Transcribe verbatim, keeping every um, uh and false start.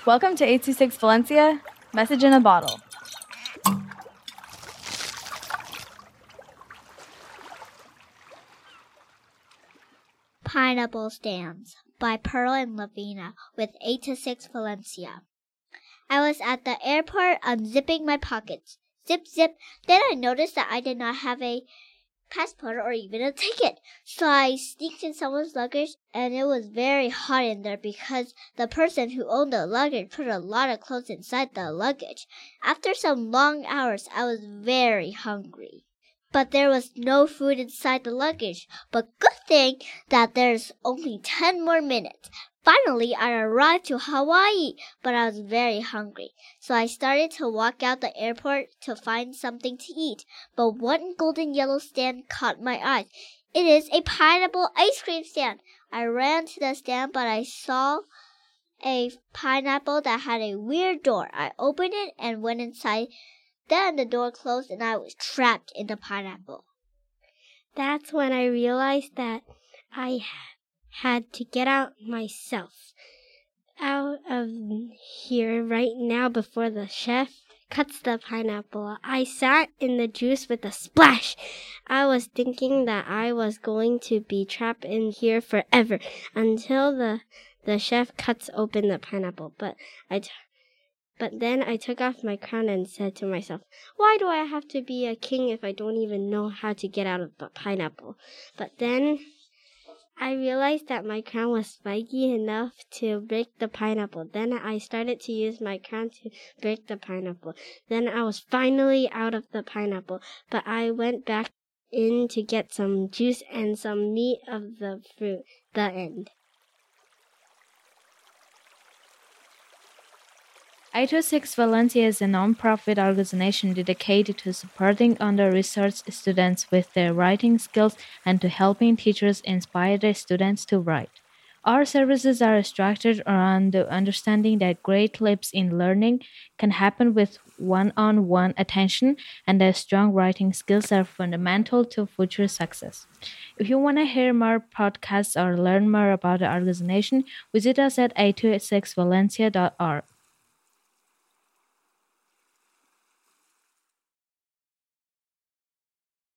Welcome to eight two six Valencia, message in a bottle. Pineapple Stands by Pearl and Lavina with eight to six Valencia. I was at the airport unzipping my pockets. Zip, zip. Then I noticed that I did not have a passport or even a ticket. So I sneaked in someone's luggage, and it was very hot in there because the person who owned the luggage put a lot of clothes inside the luggage. After some long hours, I was very hungry. But there was no food inside the luggage. But good thing that there's only ten more minutes. Finally, I arrived to Hawaii, but I was very hungry. So I started to walk out the airport to find something to eat. But one golden yellow stand caught my eye. It is a pineapple ice cream stand. I ran to the stand, but I saw a pineapple that had a weird door. I opened it and went inside. Then the door closed and I was trapped in the pineapple. That's when I realized that I had to get out myself. Out of here right now before the chef cuts the pineapple. I sat in the juice with a splash. I was thinking that I was going to be trapped in here forever until the the chef cuts open the pineapple. But I t- But then I took off my crown and said to myself, why do I have to be a king if I don't even know how to get out of the pineapple? But then I realized that my crown was spiky enough to break the pineapple. Then I started to use my crown to break the pineapple. Then I was finally out of the pineapple, but I went back in to get some juice and some meat of the fruit. The end. eight two six Valencia is a non-profit organization dedicated to supporting under-researched students with their writing skills and to helping teachers inspire their students to write. Our services are structured around the understanding that great leaps in learning can happen with one-on-one attention and that strong writing skills are fundamental to future success. If you want to hear more podcasts or learn more about the organization, visit us at eight two six valencia dot org.